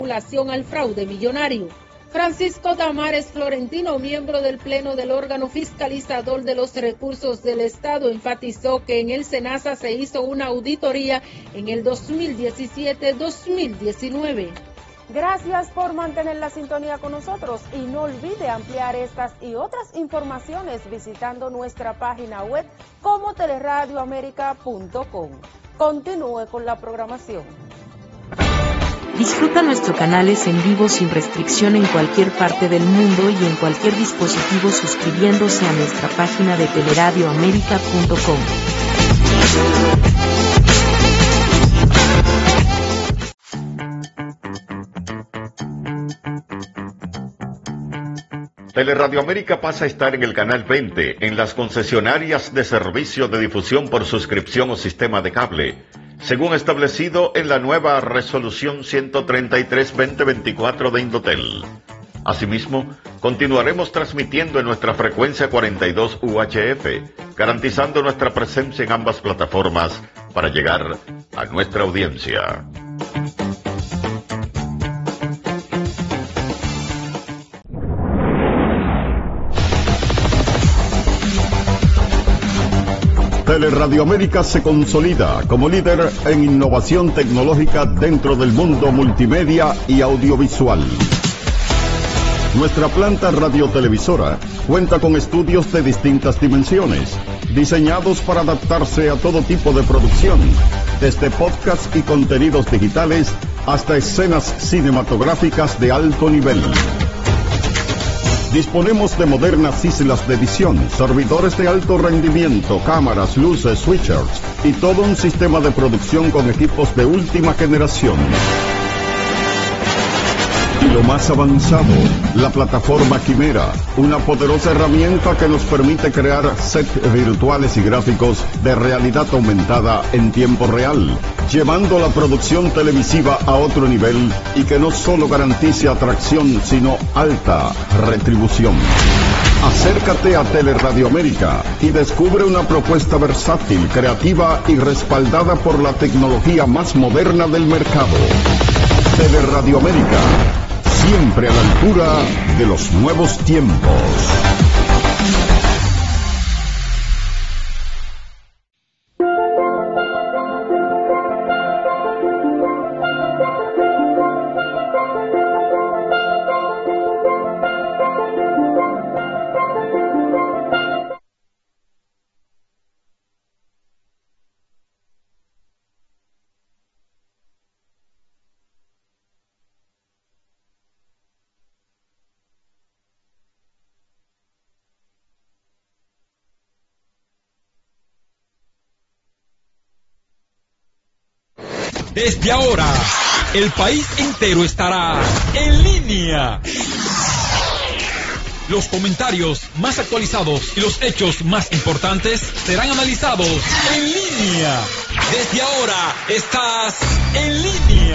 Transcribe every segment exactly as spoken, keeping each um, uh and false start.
al fraude millonario. Francisco Tamares Florentino, miembro del Pleno del órgano fiscalizador de los recursos del Estado, enfatizó que en el SENASA se hizo una auditoría en el dos mil diecisiete dos mil diecinueve. Gracias por mantener la sintonía con nosotros y no olvide ampliar estas y otras informaciones visitando nuestra página web como teleradioamerica punto com. Continúe con la programación. Disfruta nuestros canales en vivo sin restricción en cualquier parte del mundo y en cualquier dispositivo suscribiéndose a nuestra página de teleradioamerica punto com. Teleradio América pasa a estar en el canal veinte en las concesionarias de servicio de difusión por suscripción o sistema de cable, según establecido en la nueva resolución ciento treinta y tres guión veinte veinticuatro de Indotel. Asimismo, continuaremos transmitiendo en nuestra frecuencia cuarenta y dos U H F, garantizando nuestra presencia en ambas plataformas para llegar a nuestra audiencia. Teleradio América se consolida como líder en innovación tecnológica dentro del mundo multimedia y audiovisual. Nuestra planta radiotelevisora cuenta con estudios de distintas dimensiones, diseñados para adaptarse a todo tipo de producción, desde podcasts y contenidos digitales hasta escenas cinematográficas de alto nivel. Disponemos de modernas islas de edición, servidores de alto rendimiento, cámaras, luces, switchers y todo un sistema de producción con equipos de última generación. Y lo más avanzado, la plataforma Quimera, una poderosa herramienta que nos permite crear sets virtuales y gráficos de realidad aumentada en tiempo real, llevando la producción televisiva a otro nivel y que no solo garantice atracción, sino alta retribución. Acércate a Teleradio América y descubre una propuesta versátil, creativa y respaldada por la tecnología más moderna del mercado. Teleradio América, siempre a la altura de los nuevos tiempos. Desde ahora, el país entero estará en línea. Los comentarios más actualizados y los hechos más importantes serán analizados en línea. Desde ahora, estás en línea.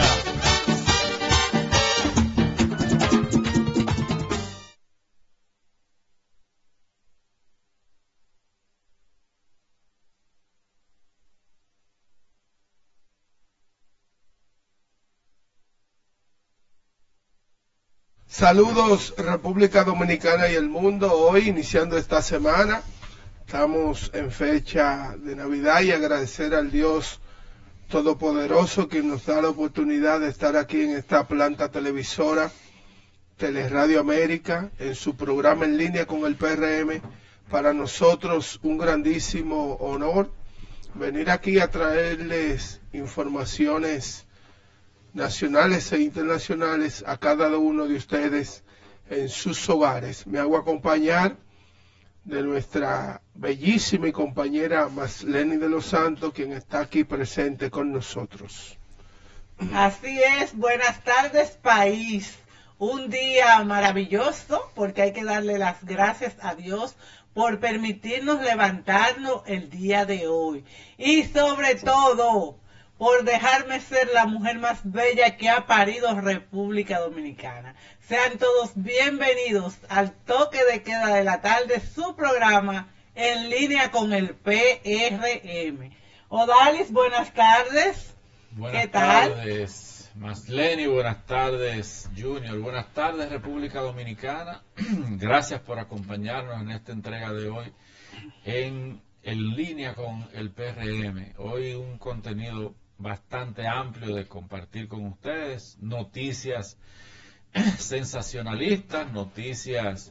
Saludos República Dominicana y el mundo. Hoy iniciando esta semana, estamos en fecha de Navidad y agradecer al Dios Todopoderoso que nos da la oportunidad de estar aquí en esta planta televisora Teleradio América en su programa en línea con el P R M. Para nosotros un grandísimo honor venir aquí a traerles informaciones nacionales e internacionales a cada uno de ustedes en sus hogares. Me hago acompañar de nuestra bellísima y compañera Masleni de los Santos, quien está aquí presente con nosotros. Así es, buenas tardes país. Un día maravilloso porque hay que darle las gracias a Dios por permitirnos levantarnos el día de hoy. Y sobre todo, por dejarme ser la mujer más bella que ha parido República Dominicana. Sean todos bienvenidos al toque de queda de la tarde, su programa en línea con el P R M. Odalis, buenas tardes. Buenas ¿Qué tal? tardes, Masleni, buenas tardes, Junior, buenas tardes, República Dominicana. Gracias por acompañarnos en esta entrega de hoy en, en línea con el P R M. Hoy un contenido bastante amplio de compartir con ustedes, noticias sensacionalistas, noticias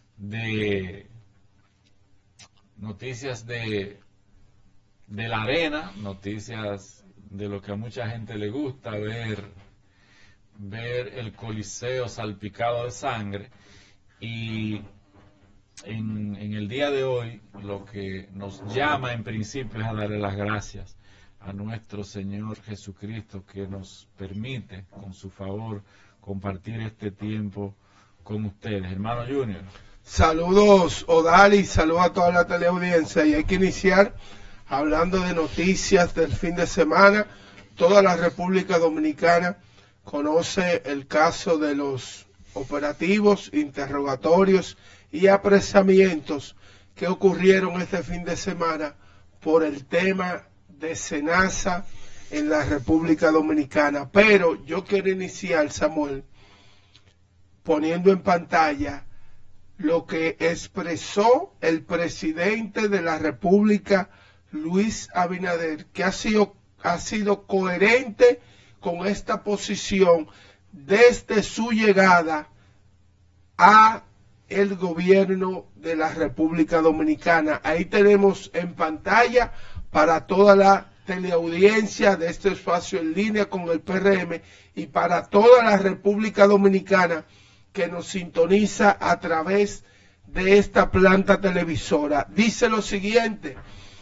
de noticias de de la arena, noticias de lo que a mucha gente le gusta, ver ver el Coliseo salpicado de sangre. Y en, en el día de hoy lo que nos llama en principio es a darle las gracias a nuestro Señor Jesucristo, que nos permite con su favor compartir este tiempo con ustedes. Hermano Junior. Saludos, Odalis, saludos a toda la teleaudiencia, y hay que iniciar hablando de noticias del fin de semana. Toda la República Dominicana conoce el caso de los operativos, interrogatorios y apresamientos que ocurrieron este fin de semana por el tema de Senasa en la República Dominicana. Pero yo quiero iniciar, Samuel, poniendo en pantalla lo que expresó el presidente de la República, Luis Abinader, que ha sido, ha sido coherente con esta posición desde su llegada a el gobierno de la República Dominicana. Ahí tenemos en pantalla para toda la teleaudiencia de este espacio en línea con el P R M y para toda la República Dominicana que nos sintoniza a través de esta planta televisora. Dice lo siguiente: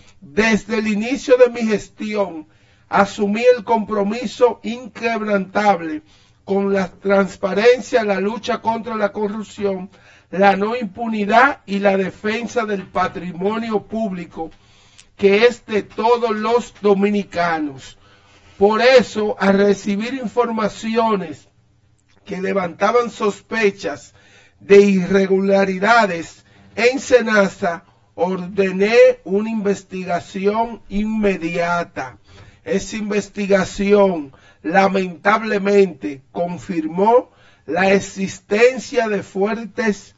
desde el inicio de mi gestión asumí el compromiso inquebrantable con la transparencia, la lucha contra la corrupción, la no impunidad y la defensa del patrimonio público, que es de todos los dominicanos. Por eso, al recibir informaciones que levantaban sospechas de irregularidades en Senasa, ordené una investigación inmediata. Esa investigación lamentablemente confirmó la existencia de fuertes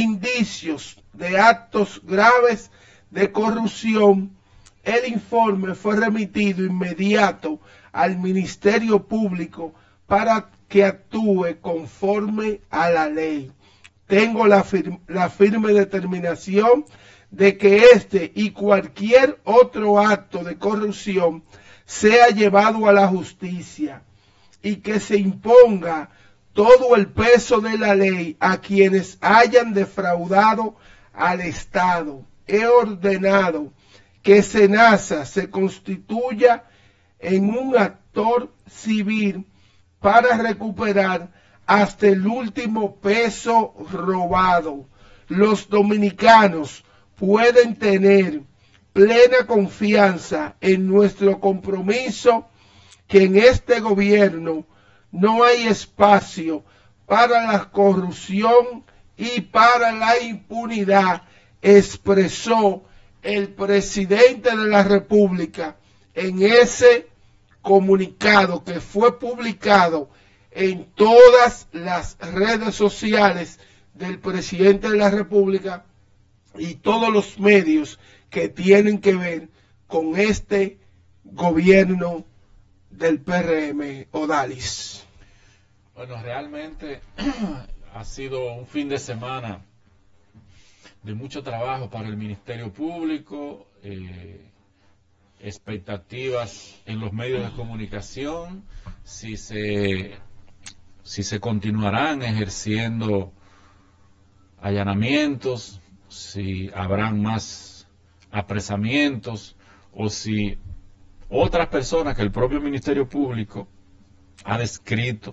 indicios de actos graves de corrupción. El informe fue remitido inmediato al Ministerio Público para que actúe conforme a la ley. Tengo la, fir- la firme determinación de que este y cualquier otro acto de corrupción sea llevado a la justicia y que se imponga todo el peso de la ley a quienes hayan defraudado al Estado. He ordenado que Senasa se constituya en un actor civil para recuperar hasta el último peso robado. Los dominicanos pueden tener plena confianza en nuestro compromiso, que en este gobierno no hay espacio para la corrupción y para la impunidad, expresó el presidente de la República en ese comunicado que fue publicado en todas las redes sociales del presidente de la República y todos los medios que tienen que ver con este gobierno del P R M. Odalis. Bueno, realmente ha sido un fin de semana de mucho trabajo para el Ministerio Público, eh, expectativas en los medios de comunicación, si se, si se continuarán ejerciendo allanamientos, si habrán más apresamientos o si otras personas que el propio Ministerio Público ha descrito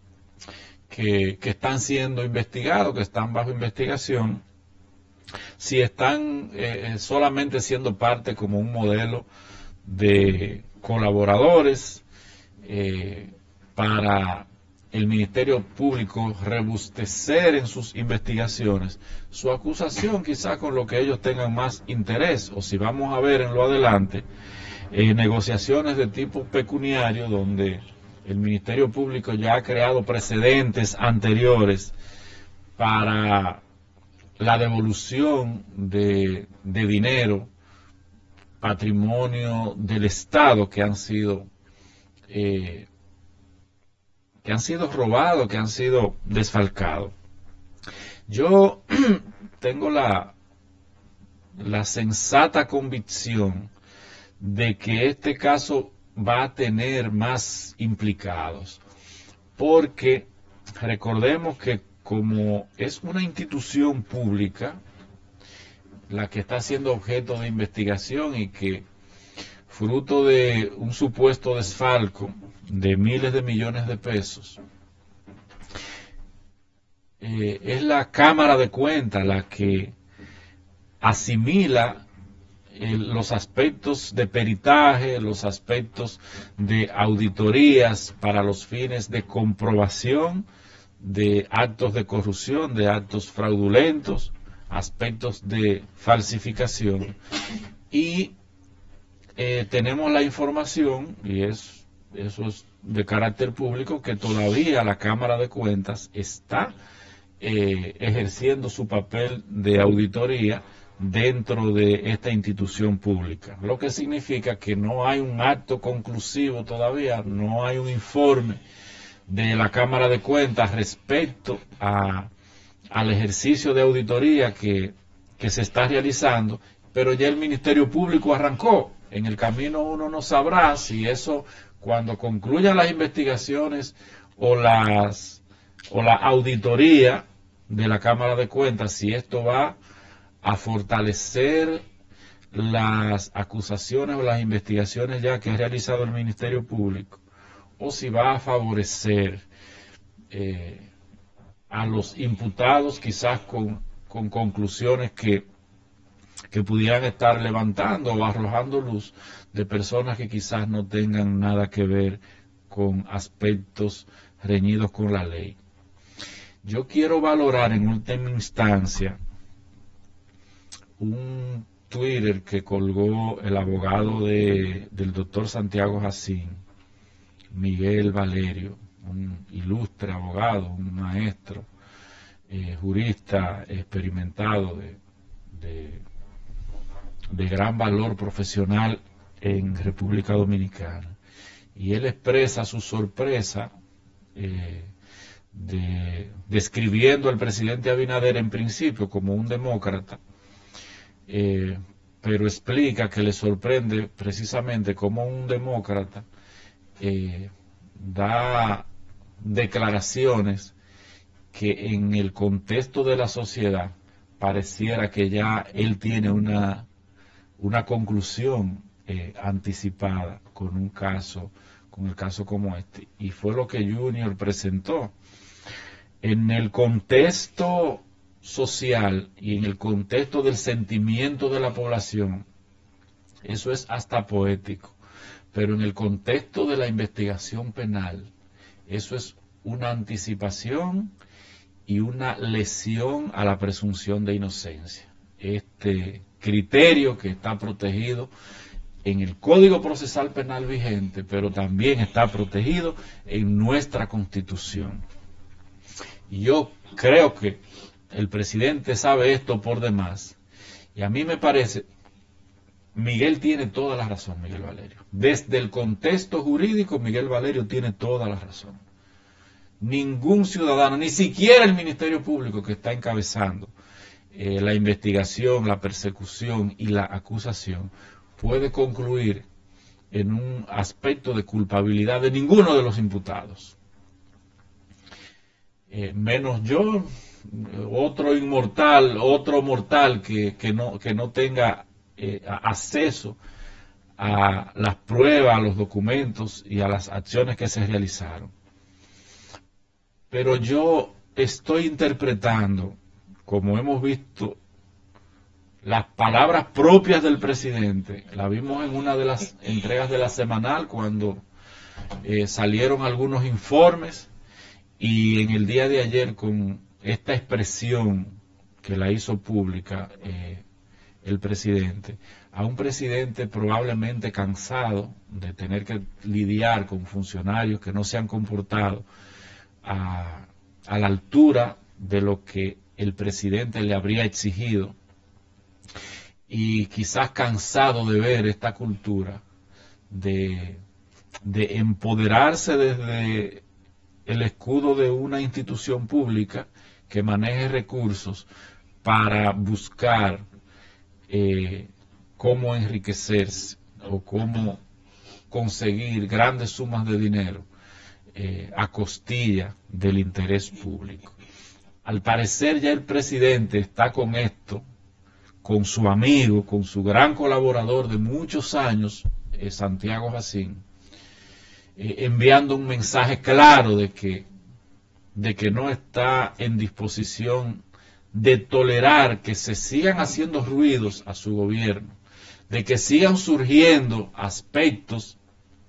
que, que están siendo investigados, que están bajo investigación, si están eh, solamente siendo parte como un modelo de colaboradores eh, para el Ministerio Público rebustecer en sus investigaciones su acusación, quizá con lo que ellos tengan más interés, o si vamos a ver en lo adelante eh, negociaciones de tipo pecuniario donde el Ministerio Público ya ha creado precedentes anteriores para la devolución de, de dinero, patrimonio del Estado que han sido eh, que han sido robados, que han sido desfalcados. Yo tengo la la sensata convicción de que este caso va a tener más implicados, porque recordemos que como es una institución pública la que está siendo objeto de investigación y que fruto de un supuesto desfalco de miles de millones de pesos, eh, es la Cámara de Cuentas la que asimila eh, los aspectos de peritaje, los aspectos de auditorías para los fines de comprobación de actos de corrupción, de actos fraudulentos, aspectos de falsificación. Y eh, tenemos la información, y es, eso es de carácter público, que todavía la Cámara de Cuentas está eh, ejerciendo su papel de auditoría dentro de esta institución pública, lo que significa que no hay un acto conclusivo todavía, no hay un informe de la Cámara de Cuentas respecto a, al ejercicio de auditoría que, que se está realizando, pero ya el Ministerio Público arrancó. En el camino uno no sabrá si eso, cuando concluyan las investigaciones o las o la auditoría de la Cámara de Cuentas, si esto va a fortalecer las acusaciones o las investigaciones ya que ha realizado el Ministerio Público, o si va a favorecer eh, a los imputados quizás con, con conclusiones que, que pudieran estar levantando o arrojando luz de personas que quizás no tengan nada que ver con aspectos reñidos con la ley. Yo quiero valorar en última instancia un Twitter que colgó el abogado de, del doctor Santiago Jacín, Miguel Valerio, un ilustre abogado, un maestro, eh, jurista experimentado de, de, de gran valor profesional en República Dominicana. Y él expresa su sorpresa eh, de, describiendo al presidente Abinader en principio como un demócrata, eh, pero explica que le sorprende precisamente como un demócrata eh, da declaraciones que en el contexto de la sociedad pareciera que ya él tiene una, una conclusión eh, anticipada con un caso, con el caso como este. Y fue lo que Junior presentó. En el contexto social y en el contexto del sentimiento de la población, eso es hasta poético. Pero en el contexto de la investigación penal, eso es una anticipación y una lesión a la presunción de inocencia. Este criterio que está protegido en el Código Procesal Penal vigente, pero también está protegido en nuestra Constitución. Y yo creo que el presidente sabe esto por demás. Y a mí me parece, Miguel tiene toda la razón, Miguel Valerio. Desde el contexto jurídico, Miguel Valerio tiene toda la razón. Ningún ciudadano, ni siquiera el Ministerio Público que está encabezando eh, la investigación, la persecución y la acusación, puede concluir en un aspecto de culpabilidad de ninguno de los imputados. Eh, menos yo, otro inmortal, otro mortal que, que, no, que no tenga eh, acceso a las pruebas, a los documentos y a las acciones que se realizaron. Pero yo estoy interpretando, como hemos visto, las palabras propias del presidente. La vimos en una de las entregas de la semanal cuando eh, salieron algunos informes, y en el día de ayer con esta expresión que la hizo pública eh, el presidente, a un presidente probablemente cansado de tener que lidiar con funcionarios que no se han comportado a, a la altura de lo que el presidente le habría exigido, y quizás cansado de ver esta cultura de, de empoderarse desde el escudo de una institución pública que maneje recursos para buscar eh, cómo enriquecerse o cómo conseguir grandes sumas de dinero eh, a costilla del interés público. Al parecer ya el presidente está con esto, con su amigo, con su gran colaborador de muchos años, eh, Santiago Jacín, eh, enviando un mensaje claro de que, de que no está en disposición de tolerar que se sigan haciendo ruidos a su gobierno, de que sigan surgiendo aspectos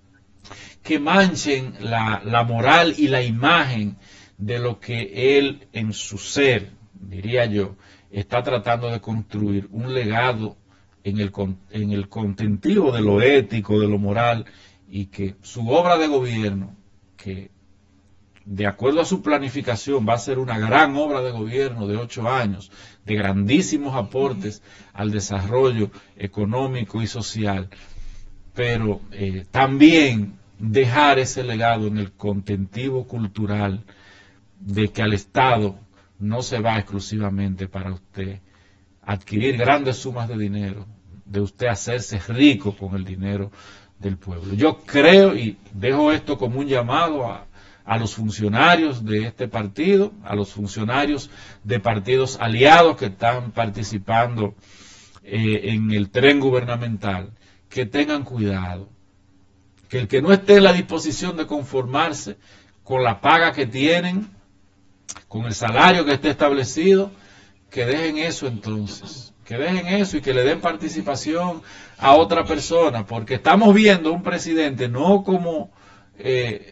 que manchen la, la moral y la imagen de lo que él en su ser, diría yo, está tratando de construir un legado en el, en el contentivo de lo ético, de lo moral, y que su obra de gobierno, que de acuerdo a su planificación va a ser una gran obra de gobierno de ocho años, de grandísimos aportes al desarrollo económico y social, pero eh, también dejar ese legado en el contentivo cultural de que al Estado no se va exclusivamente para usted adquirir grandes sumas de dinero, de usted hacerse rico con el dinero del pueblo. Yo creo, y dejo esto como un llamado a, a los funcionarios de este partido, a los funcionarios de partidos aliados que están participando eh, en el tren gubernamental, que tengan cuidado, que el que no esté en la disposición de conformarse con la paga que tienen, con el salario que esté establecido, que dejen eso entonces, que dejen eso y que le den participación a otra persona, porque estamos viendo un presidente no como eh,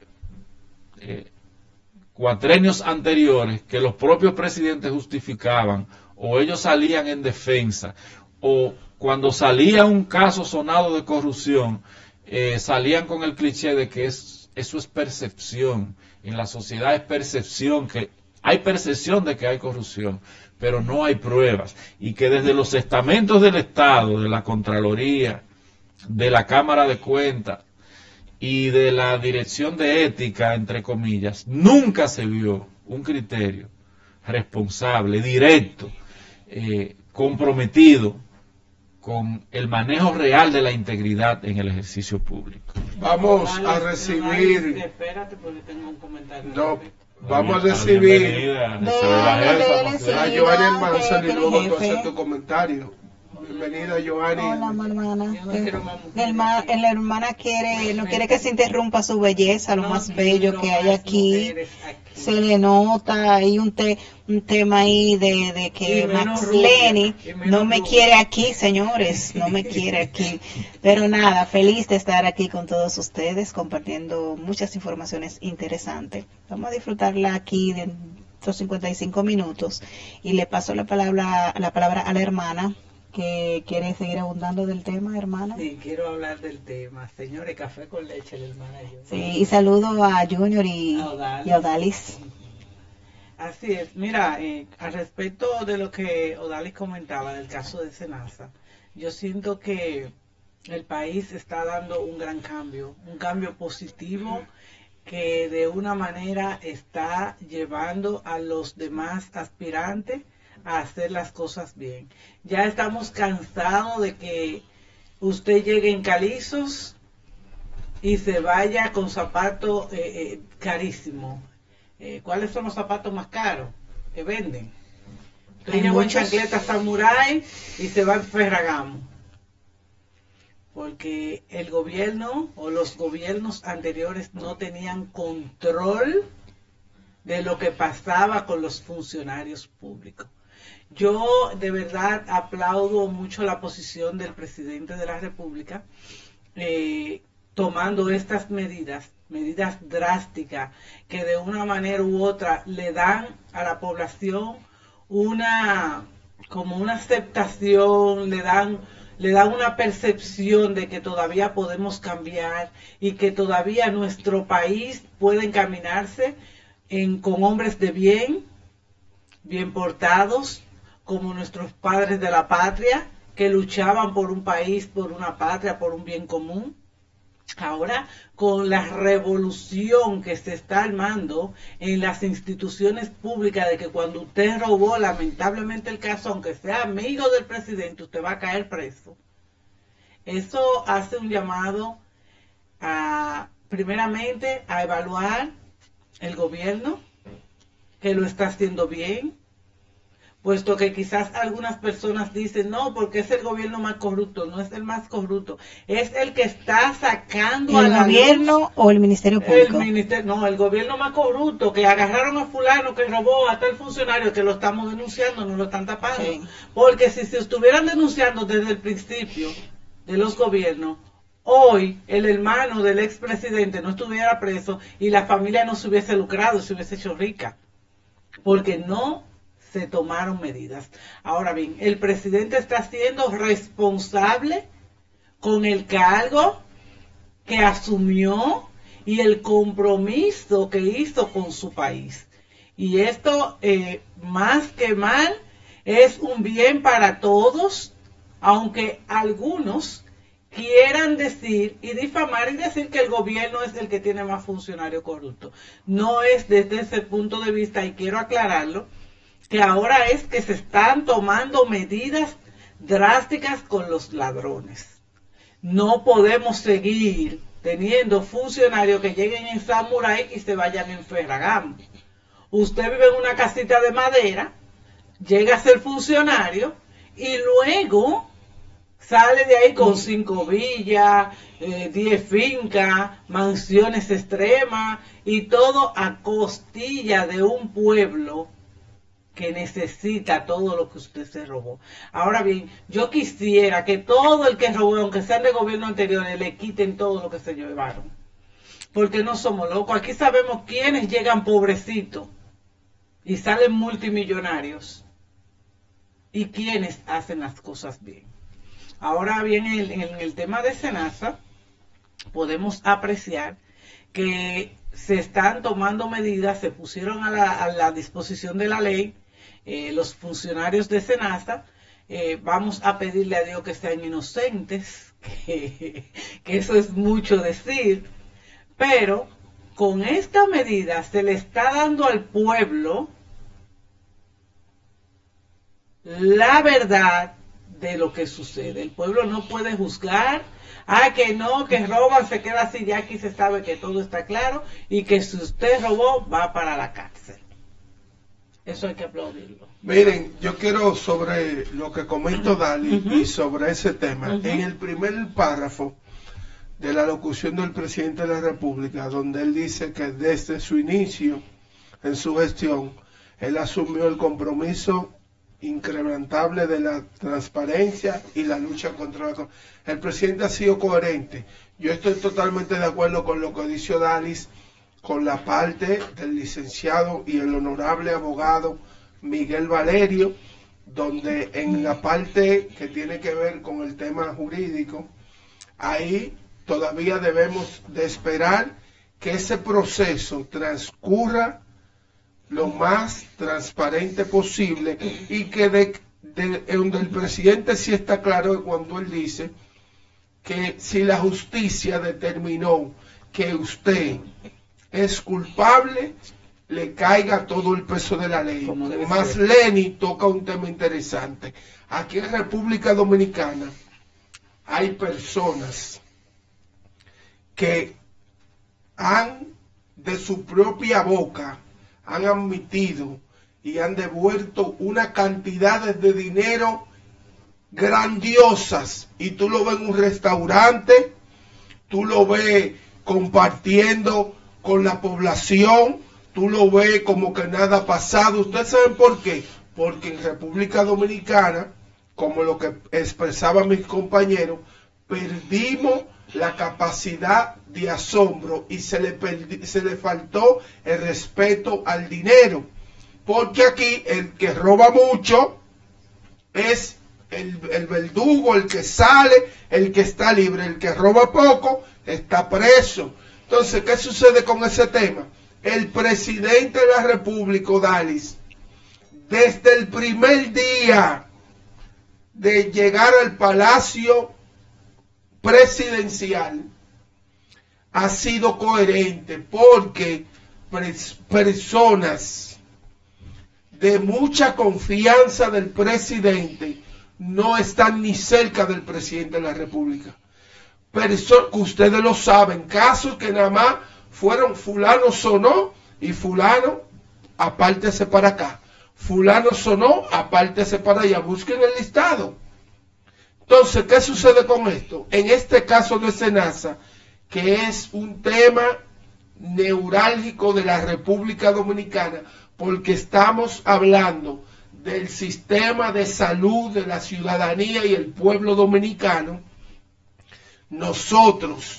eh, cuatrenios anteriores, que los propios presidentes justificaban, o ellos salían en defensa, o cuando salía un caso sonado de corrupción, eh, salían con el cliché de que es, eso es percepción, en la sociedad es percepción, que hay percepción de que hay corrupción, pero no hay pruebas, y que desde los estamentos del Estado, de la Contraloría, de la Cámara de Cuentas y de la Dirección de Ética, entre comillas, nunca se vio un criterio responsable, directo, eh, comprometido con el manejo real de la integridad en el ejercicio público. Vamos a recibir... Espérate porque tengo un comentario. No, vamos a recibir a Joanny Almanzar y luego tú hacer tu comentario. Bienvenida, Joanny. Hola, mi hermana. La hermana, la hermana quiere, no quiere que se interrumpa su belleza, lo más bello que hay aquí. Se le nota, hay un, te, un tema ahí de, de que Max Lenny no me quiere aquí, señores, no me quiere aquí. Pero nada, feliz de estar aquí con todos ustedes, compartiendo muchas informaciones interesantes. Vamos a disfrutarla aquí de estos cincuenta y cinco minutos. Y le paso la palabra, la palabra a la hermana, que quiere seguir abundando del tema, hermana. Sí, quiero hablar del tema. Señores, café con leche, la hermana. Yo. Sí, y saludo a Junior y a Odalis. Y a Odalis. Así es. Mira, eh, al respecto de lo que Odalis comentaba del caso de Senasa, yo siento que el país está dando un gran cambio, un cambio positivo que de una manera está llevando a los demás aspirantes a hacer las cosas bien. Ya estamos cansados de que usted llegue en calizos y se vaya con zapatos eh, eh, carísimos. Eh, ¿Cuáles son los zapatos más caros que venden? Usted lleva en chancleta Samurai y se va en Ferragamo. Porque el gobierno o los gobiernos anteriores no tenían control de lo que pasaba con los funcionarios públicos. Yo de verdad aplaudo mucho la posición del presidente de la República eh, tomando estas medidas, medidas drásticas que de una manera u otra le dan a la población una, como una aceptación, le dan, le dan una percepción de que todavía podemos cambiar y que todavía nuestro país puede encaminarse en, con hombres de bien, bien portados, como nuestros padres de la patria, que luchaban por un país, por una patria, por un bien común. Ahora, con la revolución que se está armando en las instituciones públicas, de que cuando usted robó, lamentablemente el caso, aunque sea amigo del presidente, usted va a caer preso. Eso hace un llamado a, primeramente, a evaluar el gobierno, que lo está haciendo bien, puesto que quizás algunas personas dicen, no, porque es el gobierno más corrupto. No es el más corrupto, es el que está sacando ¿El a la gobierno luz, o el Ministerio Público? El ministerio, no, el gobierno más corrupto, que agarraron a fulano, que robó a tal funcionario, que lo estamos denunciando, no lo están tapando. Sí. Porque si se estuvieran denunciando desde el principio de los gobiernos, hoy el hermano del expresidente no estuviera preso y la familia no se hubiese lucrado, se hubiese hecho rica. Porque no se tomaron medidas. Ahora bien, el presidente está siendo responsable con el cargo que asumió y el compromiso que hizo con su país. Y esto, eh, más que mal, es un bien para todos, aunque algunos quieran decir y difamar y decir que el gobierno es el que tiene más funcionarios corruptos. No es desde ese punto de vista, y quiero aclararlo, que ahora es que se están tomando medidas drásticas con los ladrones. No podemos seguir teniendo funcionarios que lleguen en Samurai y se vayan en Ferragamo. Usted vive en una casita de madera, llega a ser funcionario y luego sale de ahí con cinco villas, eh, diez fincas, mansiones extremas y todo a costilla de un pueblo que necesita todo lo que usted se robó. Ahora bien, yo quisiera que todo el que robó, aunque sean de gobierno anteriores, le quiten todo lo que se llevaron. Porque no somos locos. Aquí sabemos quiénes llegan pobrecitos y salen multimillonarios y quiénes hacen las cosas bien. Ahora bien, en el, en el tema de Senasa, podemos apreciar que se están tomando medidas, se pusieron a la, a la disposición de la ley. Eh, los funcionarios de Senasa, eh, vamos a pedirle a Dios que sean inocentes, que, que eso es mucho decir, pero con esta medida se le está dando al pueblo la verdad de lo que sucede. El pueblo no puede juzgar, ah, que no, que roban, se queda así, ya aquí se sabe que todo está claro y que si usted robó va para la cárcel. Eso hay que aplaudirlo. Miren, yo quiero sobre lo que comentó Dali uh-huh. y sobre ese tema. Uh-huh. En el primer párrafo de la locución del presidente de la República, donde él dice que desde su inicio en su gestión, él asumió el compromiso incrementable de la transparencia y la lucha contra la corrupción. El presidente ha sido coherente. Yo estoy totalmente de acuerdo con lo que dice Dalis, con la parte del licenciado y el honorable abogado Miguel Valerio, donde en la parte que tiene que ver con el tema jurídico, ahí todavía debemos de esperar que ese proceso transcurra lo más transparente posible y que de, de, donde el presidente sí está claro cuando él dice que si la justicia determinó que usted es culpable, le caiga todo el peso de la ley. Más Lenny toca un tema interesante. Aquí en República Dominicana hay personas que han de su propia boca han admitido y han devuelto una cantidad de dinero grandiosas, y tú lo ves en un restaurante, tú lo ves compartiendo con la población, tú lo ves como que nada ha pasado. ¿Ustedes saben por qué? Porque en República Dominicana, como lo que expresaban mis compañeros, perdimos la capacidad de asombro y se le, perdi, se le faltó el respeto al dinero. Porque aquí el que roba mucho es el, el verdugo, el que sale, el que está libre, el que roba poco, está preso. Entonces, ¿qué sucede con ese tema? El presidente de la República, Odalis, desde el primer día de llegar al Palacio Presidencial, ha sido coherente, porque pres- personas de mucha confianza del presidente no están ni cerca del presidente de la República. Perso- ustedes lo saben, casos que nada más fueron fulano sonó y fulano apártese para acá, fulano sonó apártese para allá, busquen el listado. Entonces, ¿qué sucede con esto? En este caso de Senasa, que es un tema neurálgico de la República Dominicana, porque estamos hablando del sistema de salud de la ciudadanía y el pueblo dominicano, nosotros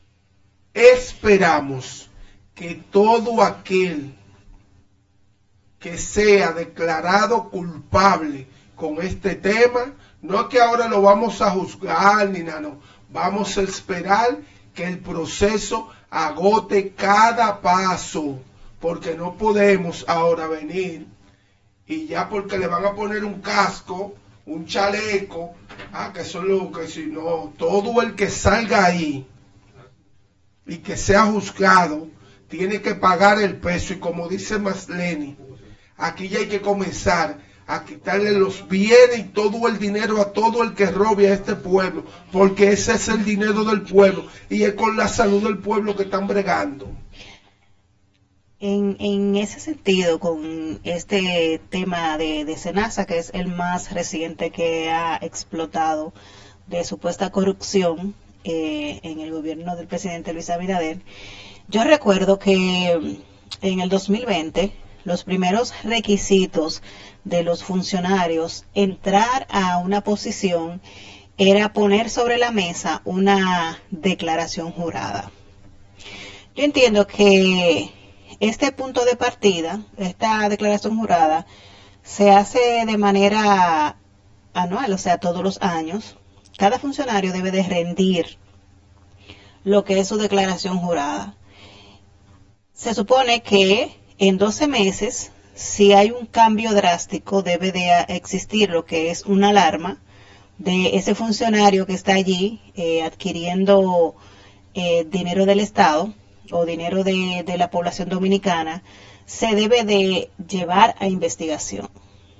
esperamos que todo aquel que sea declarado culpable con este tema, no es que ahora lo vamos a juzgar ni nada, no, vamos a esperar que el proceso agote cada paso, porque no podemos ahora venir y ya porque le van a poner un casco, un chaleco, ah, que eso es lo que si no, todo el que salga ahí y que sea juzgado tiene que pagar el peso, y como dice Masleni, aquí ya hay que comenzar a quitarle los bienes y todo el dinero a todo el que robe a este pueblo, porque ese es el dinero del pueblo y es con la salud del pueblo que están bregando. En, en ese sentido, con este tema de, de Senasa, que es el más reciente que ha explotado de supuesta corrupción eh, en el gobierno del presidente Luis Abinader, yo recuerdo que en el dos mil veinte los primeros requisitos de los funcionarios entrar a una posición era poner sobre la mesa una declaración jurada. Yo entiendo que este punto de partida, esta declaración jurada, se hace de manera anual, o sea, todos los años. Cada funcionario debe de rendir lo que es su declaración jurada. Se supone que en doce meses, si hay un cambio drástico, debe de existir lo que es una alarma de ese funcionario que está allí eh, adquiriendo eh, dinero del Estado o dinero de, de la población dominicana, se debe de llevar a investigación.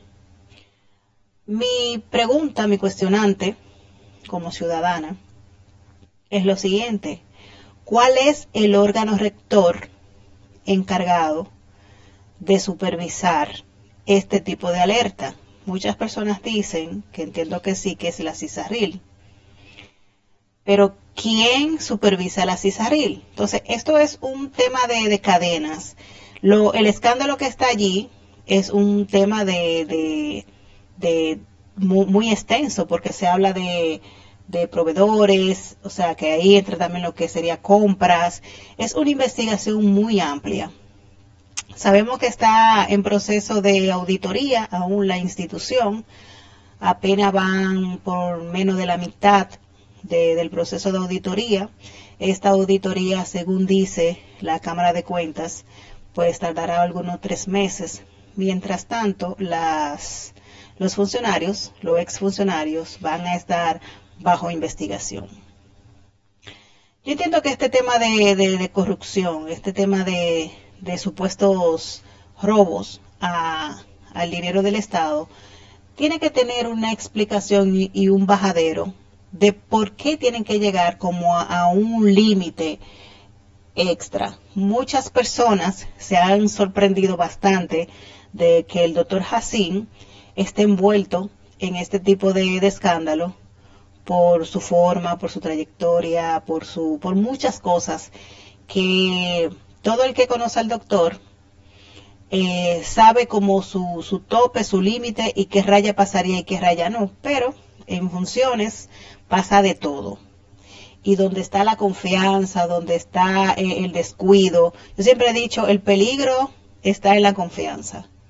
Mi pregunta, mi cuestionante, como ciudadana, es lo siguiente: ¿cuál es el órgano rector encargado de supervisar este tipo de alerta? Muchas personas dicen, que entiendo que sí, que es la CISARRIL. Pero ¿quién supervisa la CISARRIL? Entonces, esto es un tema de, de cadenas. Lo, el escándalo que está allí es un tema de, de, de muy, muy extenso, porque se habla de, de proveedores, o sea, que ahí entra también lo que sería compras. Es una investigación muy amplia. Sabemos que está en proceso de auditoría aún la institución. Apenas van por menos de la mitad de, del proceso de auditoría. Esta auditoría, según dice la Cámara de Cuentas, pues tardará algunos tres meses. Mientras tanto, las, los funcionarios, los exfuncionarios, van a estar bajo investigación. Yo entiendo que este tema de, de, de corrupción, este tema de, de supuestos robos a, al dinero del Estado, tiene que tener una explicación y, y un bajadero de por qué tienen que llegar como a, a un límite extra. Muchas personas se han sorprendido bastante de que el doctor Hassim esté envuelto en este tipo de, de escándalo por su forma, por su trayectoria, por su, por muchas cosas que todo el que conoce al doctor eh, sabe como su, su tope, su límite y qué raya pasaría y qué raya no, pero en funciones pasa de todo. Y donde está la confianza, donde está eh, el descuido, yo siempre he dicho, el peligro está en la confianza.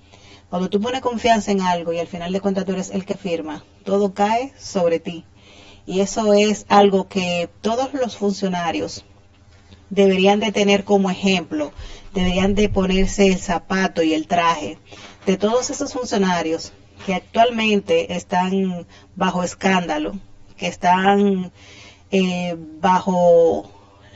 Cuando tú pones confianza en algo y al final de cuentas tú eres el que firma, todo cae sobre ti. Y eso es algo que todos los funcionarios deberían de tener como ejemplo, deberían de ponerse el zapato y el traje de todos esos funcionarios que actualmente están bajo escándalo, que están eh, bajo,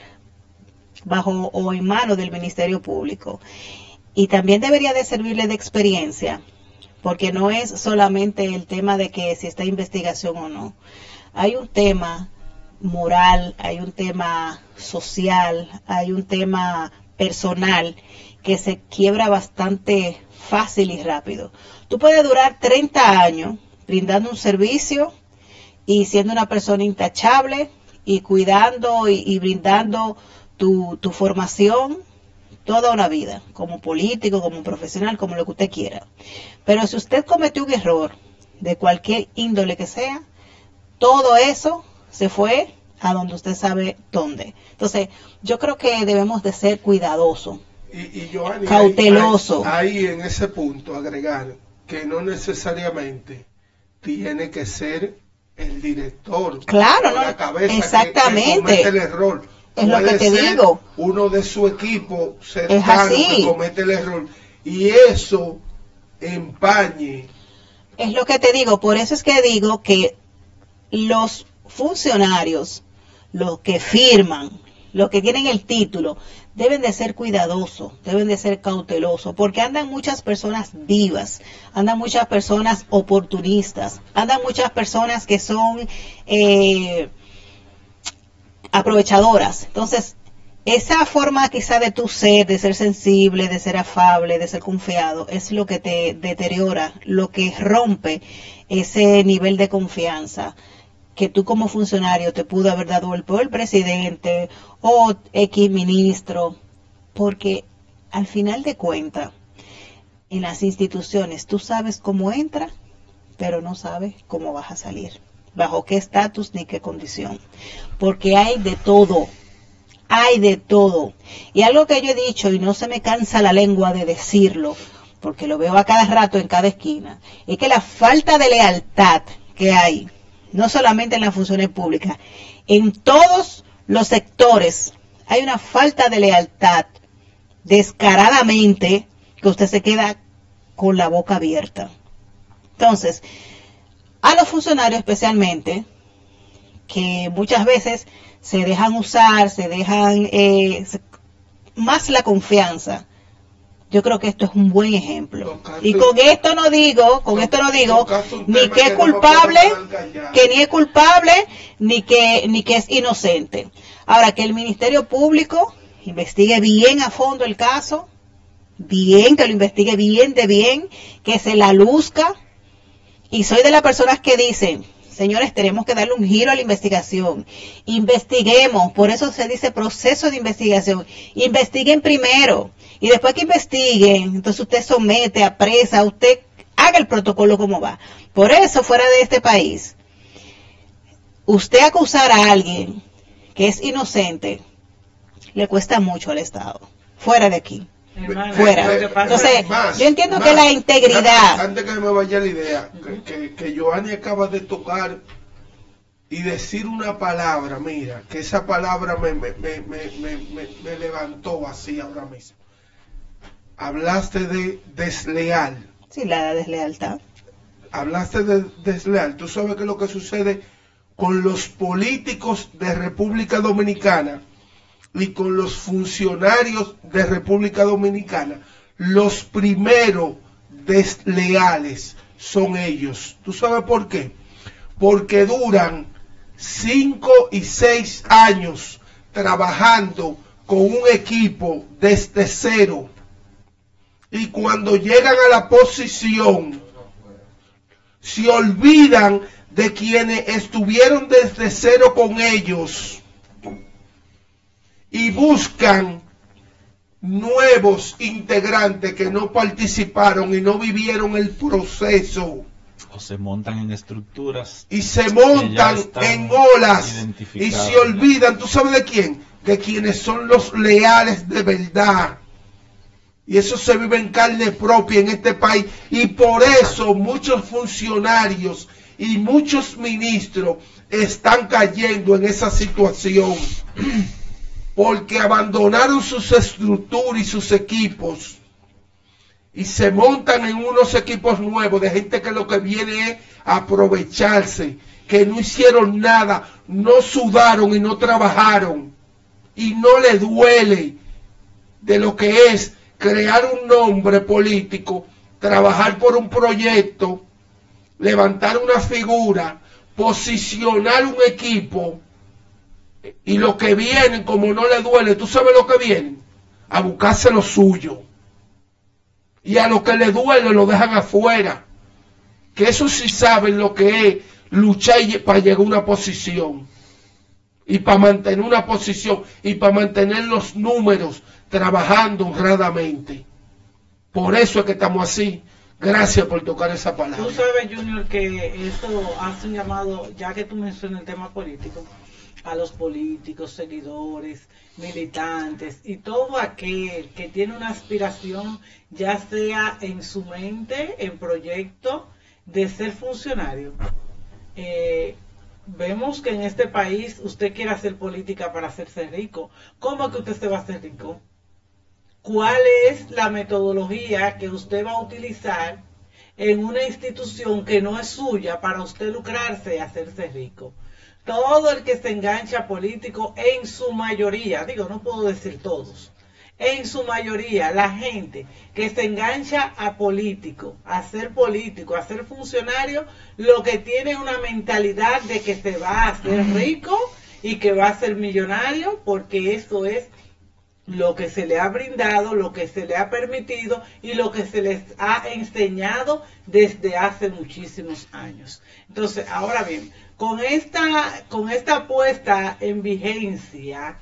bajo o en manos del Ministerio Público. Y también debería de servirle de experiencia, porque no es solamente el tema de que si está investigación o no. Hay un tema moral, hay un tema social, hay un tema personal que se quiebra bastante fácil y rápido. Tú puedes durar treinta años brindando un servicio y siendo una persona intachable y cuidando y, y brindando tu, tu formación toda una vida, como político, como profesional, como lo que usted quiera. Pero si usted cometió un error de cualquier índole que sea, todo eso se fue a donde usted sabe dónde. Entonces, yo creo que debemos de ser cuidadosos, y, y Joanny, cautelosos. Ahí, ahí en ese punto agregar que no necesariamente tiene que ser el director, claro, no, la cabeza exactamente. Que, que comete el error. Es Puede lo que te ser digo. Uno de su equipo cercano que comete el error y eso empañe. Es lo que te digo, por eso es que digo que los funcionarios, los que firman, los que tienen el título, deben de ser cuidadosos, deben de ser cautelosos, porque andan muchas personas vivas, andan muchas personas oportunistas, andan muchas personas que son eh, aprovechadoras. Entonces, esa forma quizá de tu ser, de ser sensible, de ser afable, de ser confiado, es lo que te deteriora, lo que rompe ese nivel de confianza que tú como funcionario te pudo haber dado el, el presidente o X ministro, porque al final de cuentas, en las instituciones tú sabes cómo entra, pero no sabes cómo vas a salir, bajo qué estatus ni qué condición, porque hay de todo, hay de todo. Y algo que yo he dicho y no se me cansa la lengua de decirlo, porque lo veo a cada rato en cada esquina, es que la falta de lealtad que hay, no solamente en las funciones públicas, en todos los sectores hay una falta de lealtad descaradamente que usted se queda con la boca abierta. Entonces, a los funcionarios especialmente, que muchas veces se dejan usar, se dejan eh, más la confianza. Yo creo que esto es un buen ejemplo. Y con esto no digo, con esto no digo ni que es culpable, que ni es culpable, ni que ni que es inocente. Ahora, que el Ministerio Público investigue bien a fondo el caso, bien, que lo investigue bien de bien, que se la luzca. Y soy de las personas que dicen, señores, tenemos que darle un giro a la investigación. Investiguemos, por eso se dice proceso de investigación. Investiguen primero. Y después que investiguen, entonces usted somete, apresa, usted haga el protocolo como va. Por eso, fuera de este país, usted acusar a alguien que es inocente, le cuesta mucho al Estado. Fuera de aquí. Hermana, fuera. Entonces, más, yo entiendo más, que la integridad... Antes que me vaya la idea, que, que, que Joanny acaba de tocar y decir una palabra, mira, que esa palabra me, me, me, me, me, me, me levantó así ahora mismo. Hablaste de desleal. Sí, la deslealtad. Hablaste de desleal. Tú sabes qué es lo que sucede con los políticos de República Dominicana y con los funcionarios de República Dominicana. Los primeros desleales son ellos. ¿Tú sabes por qué? Porque duran cinco y seis años trabajando con un equipo desde cero. Y cuando llegan a la posición, se olvidan de quienes estuvieron desde cero con ellos y buscan nuevos integrantes que no participaron y no vivieron el proceso. O se montan en estructuras. Y se montan en olas y se olvidan, ¿tú sabes de quién? De quienes son los leales de verdad. Y eso se vive en carne propia en este país. Y por eso muchos funcionarios y muchos ministros están cayendo en esa situación. Porque abandonaron sus estructuras y sus equipos. Y se montan en unos equipos nuevos de gente que lo que viene es aprovecharse. Que no hicieron nada, no sudaron y no trabajaron. Y no les duele de lo que es crear un nombre político, trabajar por un proyecto, levantar una figura, posicionar un equipo, y lo que vienen, como no le duele, ¿tú sabes lo que vienen? A buscarse lo suyo. Y a lo que le duele lo dejan afuera. Que eso sí saben lo que es luchar para llegar a una posición. Y para mantener una posición. Y para mantener los números trabajando honradamente. Por eso es que estamos así. Gracias por tocar esa palabra. Tú sabes, Junior, que esto hace un llamado, ya que tú mencionas el tema político, a los políticos, seguidores, militantes y todo aquel que tiene una aspiración, ya sea en su mente, en proyecto, de ser funcionario. Eh, vemos que en este país usted quiere hacer política para hacerse rico. ¿Cómo es que usted se va a hacer rico? ¿Cuál es la metodología que usted va a utilizar en una institución que no es suya para usted lucrarse y hacerse rico? Todo el que se engancha a político, en su mayoría, digo, no puedo decir todos, en su mayoría, la gente que se engancha a político, a ser político, a ser funcionario, lo que tiene es una mentalidad de que se va a hacer rico y que va a ser millonario, porque eso es lo que se le ha brindado, lo que se le ha permitido y lo que se les ha enseñado desde hace muchísimos años. Entonces, ahora bien, con esta, con esta puesta en vigencia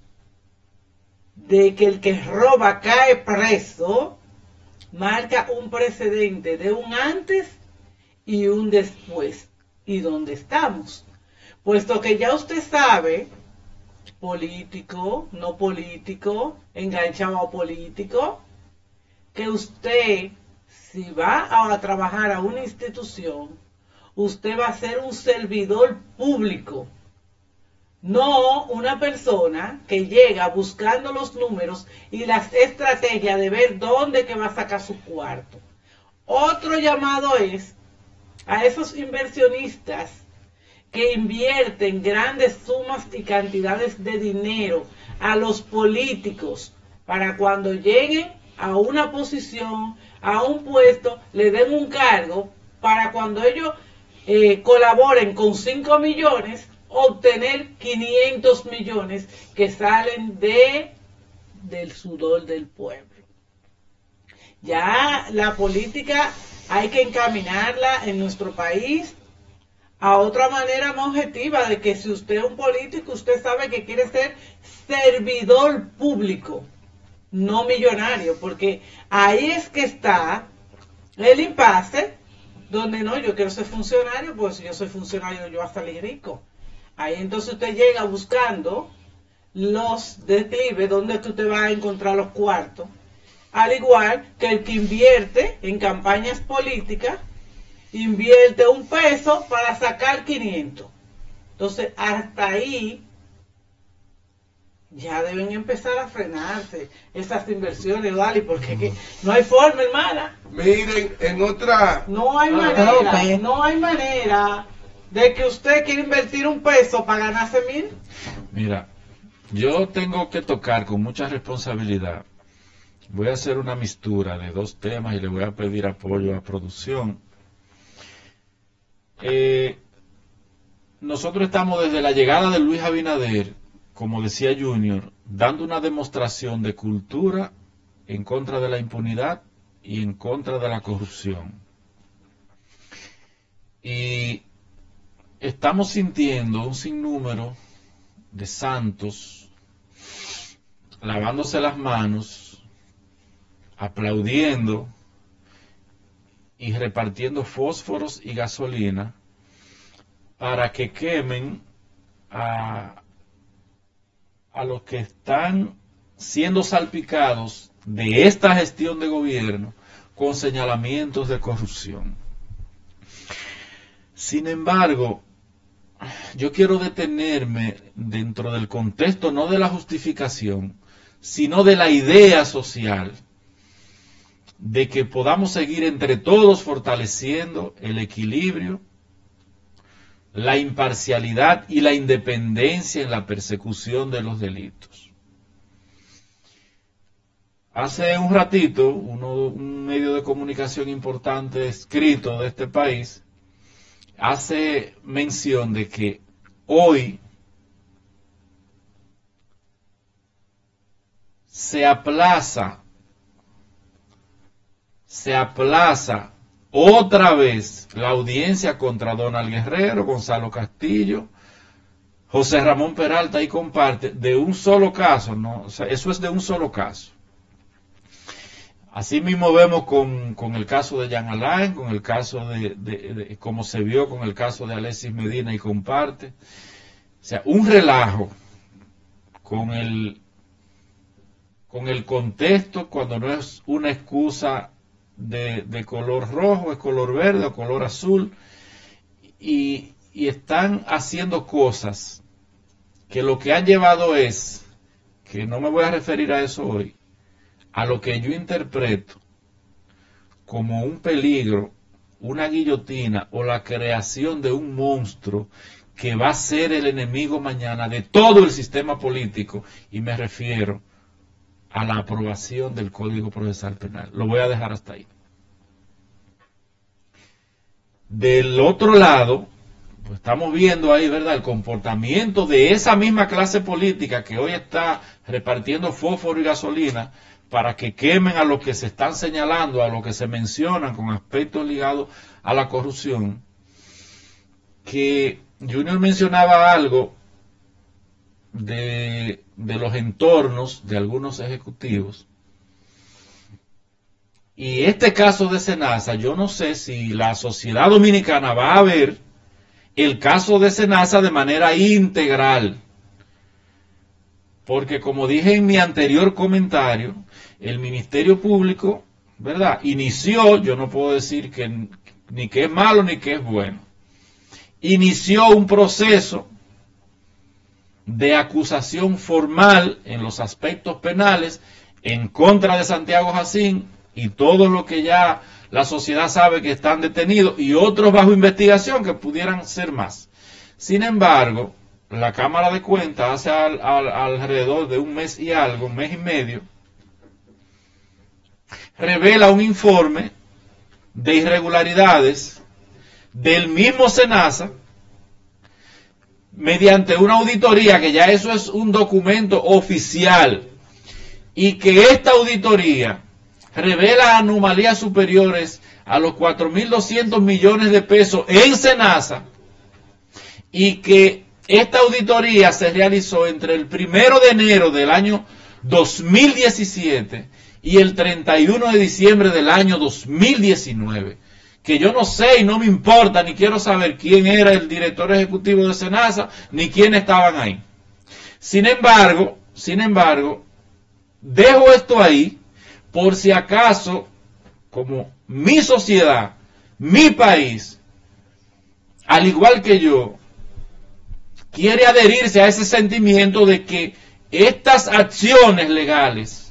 de que el que roba cae preso, marca un precedente de un antes y un después. ¿Y dónde estamos? Puesto que ya usted sabe, político, no político, enganchado a político, que usted, si va a trabajar a una institución, usted va a ser un servidor público, no una persona que llega buscando los números y las estrategias de ver dónde que va a sacar su cuarto. Otro llamado es a esos inversionistas que invierten grandes sumas y cantidades de dinero a los políticos para cuando lleguen a una posición, a un puesto, le den un cargo, para cuando ellos eh, colaboren con cinco millones, obtener quinientos millones que salen de del sudor del pueblo. Ya la política hay que encaminarla en nuestro país a otra manera más objetiva, de que si usted es un político, usted sabe que quiere ser servidor público, no millonario, porque ahí es que está el impasse, donde no, yo quiero ser funcionario, pues si yo soy funcionario yo voy a salir rico. Ahí entonces usted llega buscando los declives, donde usted va a encontrar los cuartos, al igual que el que invierte en campañas políticas, invierte un peso para sacar quinientos. Entonces, hasta ahí ya deben empezar a frenarse esas inversiones, ¿vale? Porque que no hay forma, hermana. Miren, en otra... No hay manera, no hay manera de que usted quiera invertir un peso para ganarse mil. Mira, yo tengo que tocar con mucha responsabilidad. Voy a hacer una mistura de dos temas y le voy a pedir apoyo a producción. Eh, nosotros estamos desde la llegada de Luis Abinader, como decía Junior, dando una demostración de cultura en contra de la impunidad y en contra de la corrupción. Y estamos sintiendo un sinnúmero de santos lavándose las manos, aplaudiendo y repartiendo fósforos y gasolina para que quemen a, a los que están siendo salpicados de esta gestión de gobierno con señalamientos de corrupción. Sin embargo, yo quiero detenerme dentro del contexto no de la justificación, sino de la idea social, de que podamos seguir entre todos fortaleciendo el equilibrio, la imparcialidad y la independencia en la persecución de los delitos. Hace un ratito, uno, un medio de comunicación importante escrito de este país hace mención de que hoy se aplaza, se aplaza otra vez la audiencia contra Donald Guerrero, Gonzalo Castillo, José Ramón Peralta y comparte, de un solo caso, ¿no? O sea, eso es de un solo caso. Así mismo vemos con, con el caso de Jean Alain, con el caso de, de, de, como se vio con el caso de Alexis Medina y comparte. O sea, un relajo con el, con el contexto cuando no es una excusa de, de color rojo, es color verde o color azul. Y, y están haciendo cosas que lo que han llevado es, que no me voy a referir a eso hoy, a lo que yo interpreto como un peligro, una guillotina o la creación de un monstruo que va a ser el enemigo mañana de todo el sistema político, y me refiero a la aprobación del Código Procesal Penal. Lo voy a dejar hasta ahí. Del otro lado, pues estamos viendo ahí, ¿verdad?, el comportamiento de esa misma clase política que hoy está repartiendo fósforo y gasolina para que quemen a los que se están señalando, a los que se mencionan con aspectos ligados a la corrupción. Que Junior mencionaba algo de, de los entornos de algunos ejecutivos. Y este caso de Senasa, yo no sé si la sociedad dominicana va a ver el caso de Senasa de manera integral. Porque como dije en mi anterior comentario, el Ministerio Público, ¿verdad?, inició, yo no puedo decir que ni que es malo ni que es bueno, inició un proceso de acusación formal en los aspectos penales en contra de Santiago Jacín y todo lo que ya la sociedad sabe que están detenidos y otros bajo investigación que pudieran ser más. Sin embargo, la Cámara de Cuentas hace al, al, alrededor de un mes y algo, un mes y medio, revela un informe de irregularidades del mismo Senasa mediante una auditoría, que ya eso es un documento oficial, y que esta auditoría revela anomalías superiores a los cuatro mil doscientos millones de pesos en Senasa, y que esta auditoría se realizó entre el primero de enero del año dos mil diecisiete y el treinta y uno de diciembre del año dos mil diecinueve. Que yo no sé y no me importa, ni quiero saber quién era el director ejecutivo de Senasa, ni quiénes estaban ahí. Sin embargo, sin embargo, dejo esto ahí por si acaso, como mi sociedad, mi país, al igual que yo, quiere adherirse a ese sentimiento de que estas acciones legales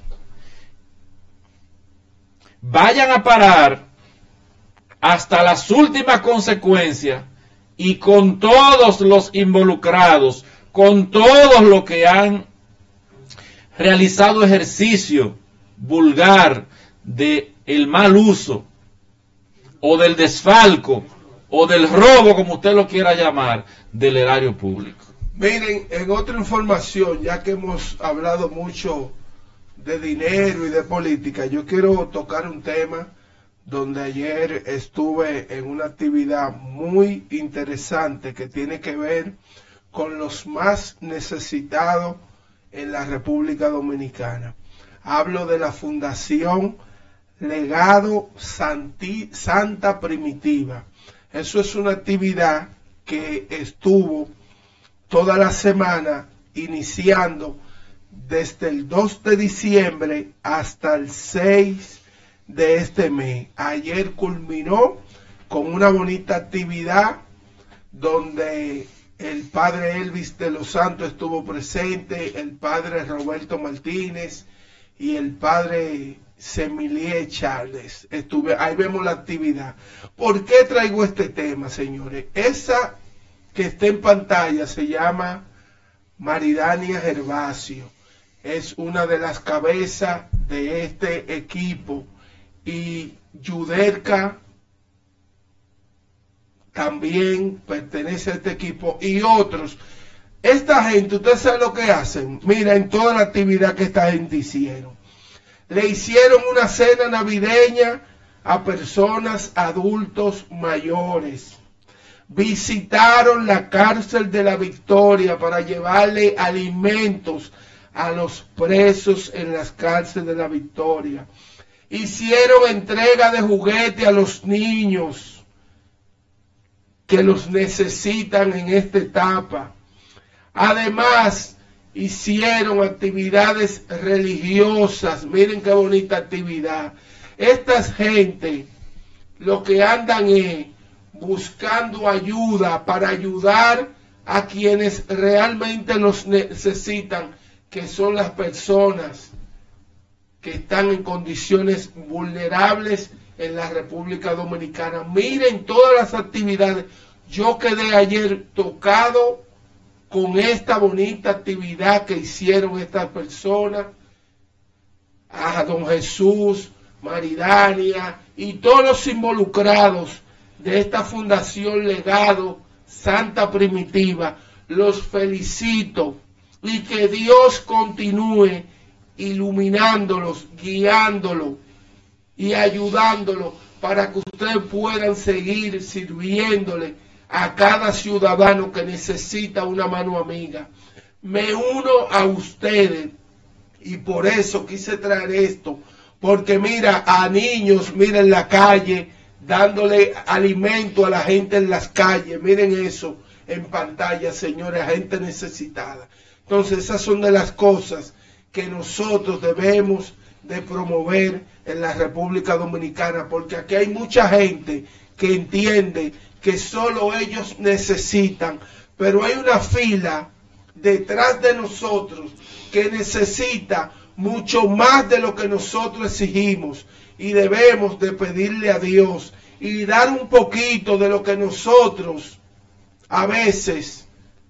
vayan a parar hasta las últimas consecuencias y con todos los involucrados, con todos los que han realizado ejercicio vulgar de el mal uso o del desfalco o del robo, como usted lo quiera llamar, del erario público. Miren, en otra información, ya que hemos hablado mucho de dinero y de política, yo quiero tocar un tema donde ayer estuve en una actividad muy interesante que tiene que ver con los más necesitados en la República Dominicana. Hablo de la Fundación Legado Santi, Santa Primitiva. Eso es una actividad que estuvo toda la semana iniciando desde el dos de diciembre hasta el seis de este mes. Ayer culminó con una bonita actividad donde el padre Elvis de los Santos estuvo presente, el padre Roberto Martínez y el padre Semilie Charles. Estuve, ahí vemos la actividad. ¿Por qué traigo este tema, señores? Esa que está en pantalla se llama Maridania Gervasio. Es una de las cabezas de este equipo. Y Yudelka también pertenece a este equipo y otros. Esta gente, ¿ustedes saben lo que hacen? Mira, en toda la actividad que esta gente hicieron. Le hicieron una cena navideña a personas adultos mayores. Visitaron la cárcel de la Victoria para llevarle alimentos a los presos en las cárceles de la Victoria. Hicieron entrega de juguetes a los niños que los necesitan en esta etapa. Además, hicieron actividades religiosas. Miren qué bonita actividad. Estas gente lo que andan es buscando ayuda para ayudar a quienes realmente los necesitan, que son las personas que están en condiciones vulnerables en la República Dominicana. Miren todas las actividades. Yo quedé ayer tocado con esta bonita actividad que hicieron estas personas, a don Jesús, Maridania y todos los involucrados de esta Fundación Legado Santa Primitiva. Los felicito y que Dios continúe iluminándolos, guiándolos y ayudándolos para que ustedes puedan seguir sirviéndole a cada ciudadano que necesita una mano amiga. Me uno a ustedes y por eso quise traer esto, porque mira a niños, miren la calle, dándole alimento a la gente en las calles, miren eso en pantalla, señores, a gente necesitada. Entonces esas son de las cosas que nosotros debemos de promover en la República Dominicana, porque aquí hay mucha gente que entiende que solo ellos necesitan, pero hay una fila detrás de nosotros que necesita mucho más de lo que nosotros exigimos, y debemos de pedirle a Dios y dar un poquito de lo que nosotros a veces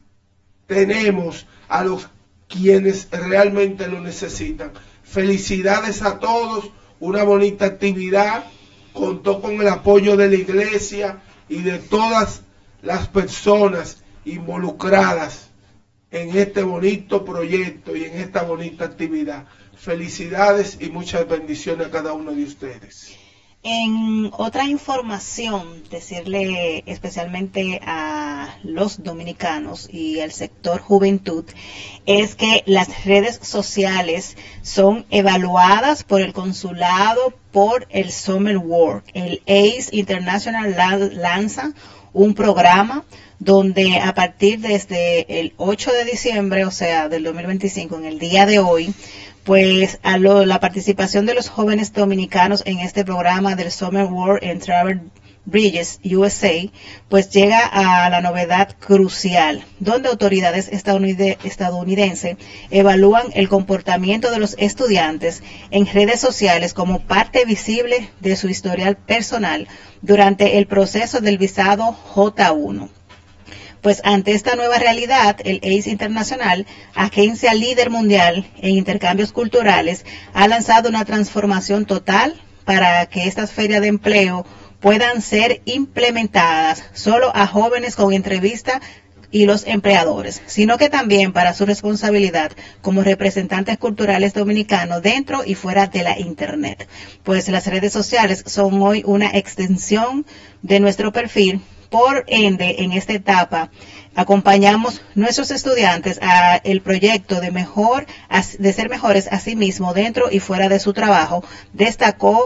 tenemos a los quienes realmente lo necesitan. Felicidades a todos, una bonita actividad, contó con el apoyo de la iglesia y de todas las personas involucradas en este bonito proyecto y en esta bonita actividad. Felicidades y muchas bendiciones a cada uno de ustedes. En otra información, decirle especialmente a los dominicanos y al sector juventud, es que las redes sociales son evaluadas por el consulado por el Summer Work. El A I S International lanza un programa donde a partir desde el ocho de diciembre, o sea, del dos mil veinticinco, en el día de hoy, pues a lo, la participación de los jóvenes dominicanos en este programa del Summer Work and Travel Bridges U S A, pues llega a la novedad crucial, donde autoridades estadounidenses evalúan el comportamiento de los estudiantes en redes sociales como parte visible de su historial personal durante el proceso del visado J uno. Pues ante esta nueva realidad, el A I S Internacional, agencia líder mundial en intercambios culturales, ha lanzado una transformación total para que estas ferias de empleo puedan ser implementadas solo a jóvenes con entrevista y los empleadores, sino que también para su responsabilidad como representantes culturales dominicanos dentro y fuera de la Internet. Pues las redes sociales son hoy una extensión de nuestro perfil. Por ende, en esta etapa, acompañamos nuestros estudiantes a el proyecto de mejor, de ser mejores a sí mismos dentro y fuera de su trabajo, destacó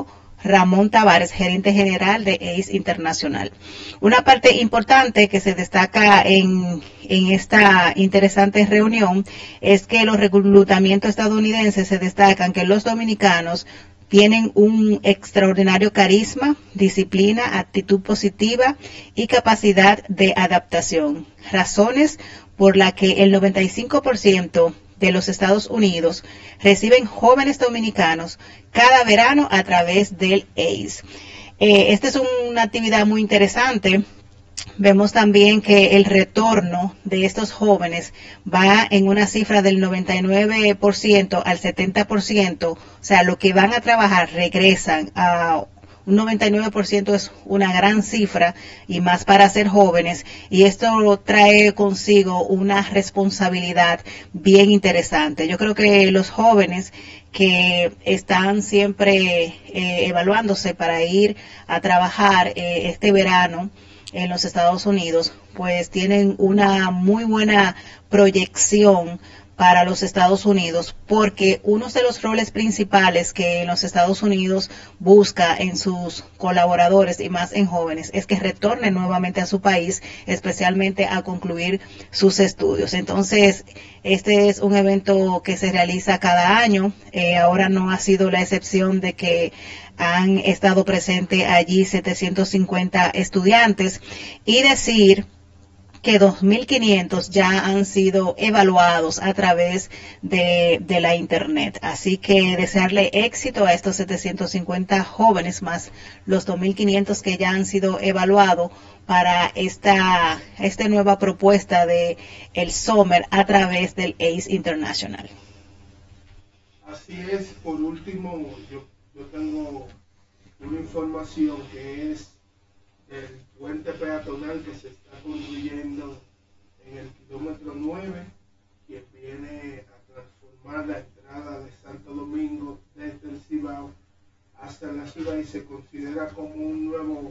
Ramón Tavares, gerente general de A C E Internacional. Una parte importante que se destaca en, en esta interesante reunión es que los reclutamientos estadounidenses se destacan que los dominicanos tienen un extraordinario carisma, disciplina, actitud positiva y capacidad de adaptación. Razones por las que el noventa y cinco por ciento de los Estados Unidos reciben jóvenes dominicanos cada verano a través del A C E. Eh, esta es una actividad muy interesante. Vemos también que el retorno de estos jóvenes va en una cifra del noventa y nueve por ciento al setenta por ciento, o sea, lo que van a trabajar regresan a un noventa y nueve por ciento, es una gran cifra y más para ser jóvenes, y esto trae consigo una responsabilidad bien interesante. Yo creo que los jóvenes que están siempre eh, evaluándose para ir a trabajar eh, este verano en los Estados Unidos, pues tienen una muy buena proyección para los Estados Unidos, porque uno de los roles principales que en los Estados Unidos busca en sus colaboradores y más en jóvenes es que retornen nuevamente a su país, especialmente a concluir sus estudios. Entonces, este es un evento que se realiza cada año. Eh, ahora no ha sido la excepción de que han estado presentes allí setecientos cincuenta estudiantes, y decir que dos mil quinientos ya han sido evaluados a través de, de la internet. Así que desearle éxito a estos setecientos cincuenta jóvenes más los dos mil quinientos que ya han sido evaluados para esta, esta nueva propuesta de el Summer a través del A C E International. Así es. Por último, yo, yo tengo una información que es el puente peatonal que se está construyendo en el kilómetro nueve, que viene a transformar la entrada de Santo Domingo desde el Cibao hasta la ciudad, y se considera como un nuevo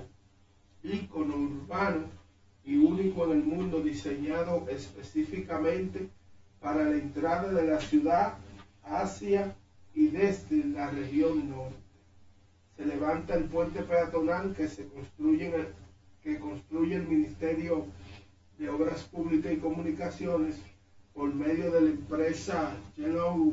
ícono urbano y único en el mundo, diseñado específicamente para la entrada de la ciudad hacia y desde la región norte. Se levanta el puente peatonal que se construye en el, que construye el Ministerio de Obras Públicas y Comunicaciones por medio de la empresa Yellow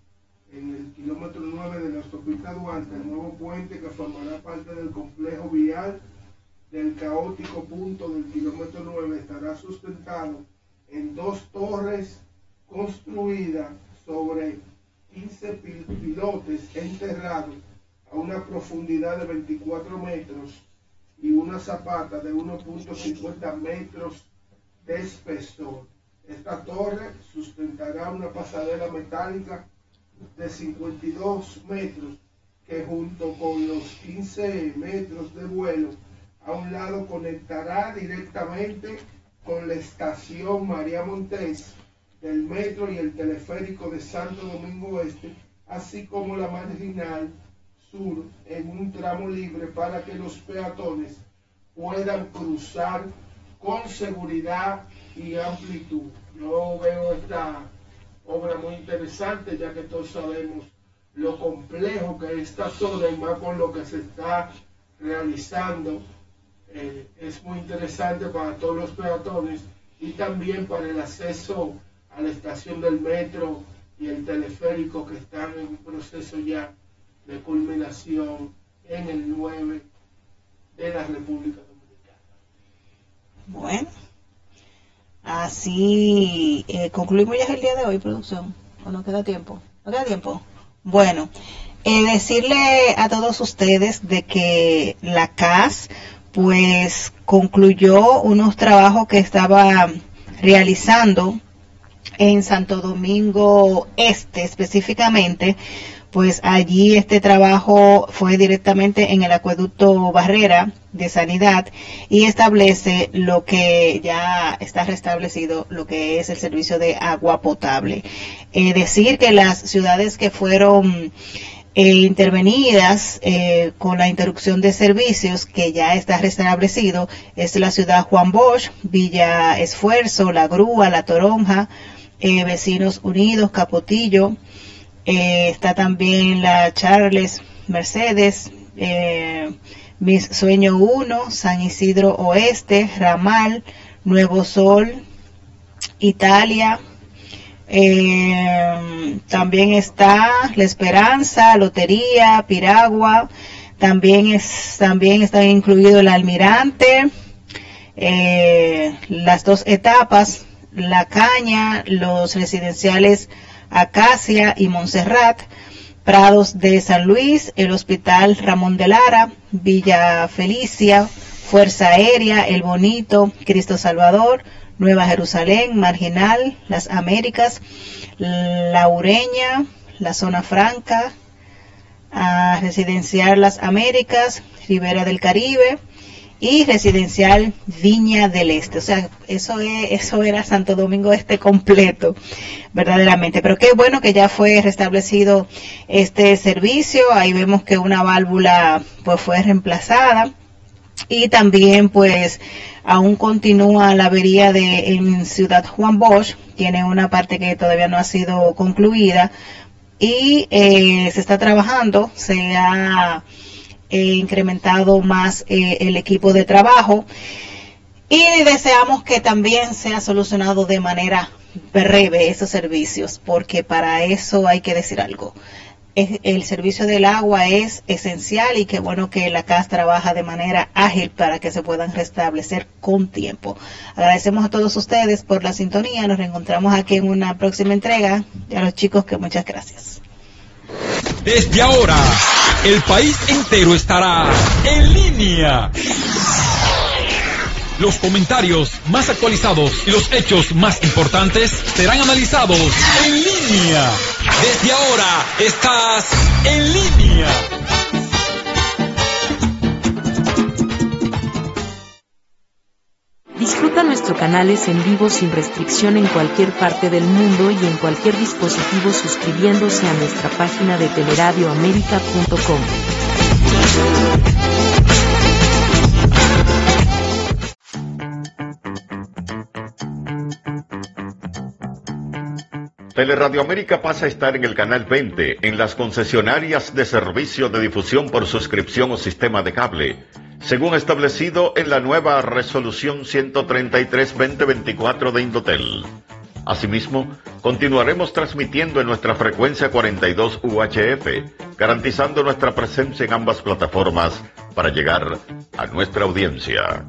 en el kilómetro nueve de la autopista Duarte. El nuevo puente, que formará parte del complejo vial del caótico punto del kilómetro nueve, estará sustentado en dos torres construidas sobre quince pilotes enterrados a una profundidad de veinticuatro metros y una zapata de uno punto cincuenta metros de espesor. Esta torre sustentará una pasarela metálica de cincuenta y dos metros que, junto con los quince metros de vuelo, a un lado conectará directamente con la estación María Montés del metro y el teleférico de Santo Domingo Este, así como la marginal sur en un tramo libre para que los peatones puedan cruzar con seguridad y amplitud. Yo veo esta obra muy interesante, ya que todos sabemos lo complejo que es esta zona, y más con lo que se está realizando. Eh, es muy interesante para todos los peatones y también para el acceso a la estación del metro y el teleférico, que están en un proceso ya de culminación en el nueve de la República Dominicana. Bueno, así eh, concluimos ya el día de hoy, producción. ¿O no queda tiempo? ¿No queda tiempo? Bueno, eh, decirle a todos ustedes de que la C A S pues concluyó unos trabajos que estaba realizando en Santo Domingo Este específicamente. Pues allí este trabajo fue directamente en el acueducto Barrera de Sanidad, y establece lo que ya está restablecido, lo que es el servicio de agua potable. Eh, decir que las ciudades que fueron eh, intervenidas eh, con la interrupción de servicios, que ya está restablecido, es la ciudad Juan Bosch, Villa Esfuerzo, La Grúa, La Toronja, eh, Vecinos Unidos, Capotillo. Eh, está también la Charles Mercedes, eh, Mis Sueño uno, San Isidro Oeste, Ramal, Nuevo Sol, Italia. Eh, también está La Esperanza, Lotería, Piragua. También es también está incluido el Almirante, eh, las dos etapas, La Caña, los residenciales Acacia y Montserrat, Prados de San Luis, el Hospital Ramón de Lara, Villa Felicia, Fuerza Aérea, El Bonito, Cristo Salvador, Nueva Jerusalén, Marginal, Las Américas, La Ureña, la Zona Franca, a Residencial Las Américas, Ribera del Caribe y Residencial Viña del Este. O sea, eso es, eso era Santo Domingo Este completo, verdaderamente. Pero qué bueno que ya fue restablecido este servicio. Ahí vemos que una válvula pues fue reemplazada. Y también pues aún continúa la avería de en Ciudad Juan Bosch, tiene una parte que todavía no ha sido concluida y eh, se está trabajando, se ha eh, incrementado más eh, el equipo de trabajo y deseamos que también sea solucionado de manera breve esos servicios, porque para eso hay que decir algo. El servicio del agua es esencial y qué bueno que la C A S trabaja de manera ágil para que se puedan restablecer con tiempo. Agradecemos a todos ustedes por la sintonía. Nos reencontramos aquí en una próxima entrega. Y a los chicos que muchas gracias. Desde ahora, el país entero estará en línea. Los comentarios más actualizados y los hechos más importantes serán analizados en línea. Desde ahora estás en línea. Disfruta nuestros canales en vivo sin restricción en cualquier parte del mundo y en cualquier dispositivo suscribiéndose a nuestra página de teleradio américa punto com. Teleradio América pasa a estar en el canal veinte en las concesionarias de servicio de difusión por suscripción o sistema de cable, según establecido en la nueva resolución ciento treinta y tres guion veinte veinticuatro de Indotel. Asimismo, continuaremos transmitiendo en nuestra frecuencia cuarenta y dos U H F, garantizando nuestra presencia en ambas plataformas para llegar a nuestra audiencia.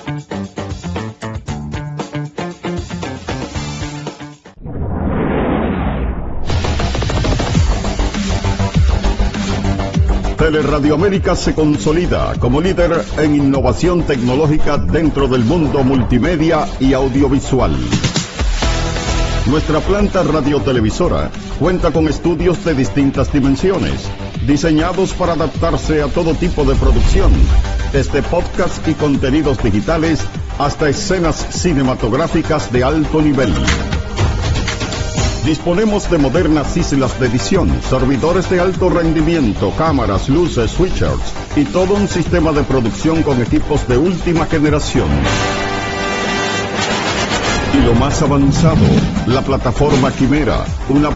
Teleradio América se consolida como líder en innovación tecnológica dentro del mundo multimedia y audiovisual. Nuestra planta radiotelevisora cuenta con estudios de distintas dimensiones, diseñados para adaptarse a todo tipo de producción, desde podcast y contenidos digitales hasta escenas cinematográficas de alto nivel. Disponemos de modernas islas de edición, servidores de alto rendimiento, cámaras, luces, switchers y todo un sistema de producción con equipos de última generación. Y lo más avanzado, la plataforma Quimera, una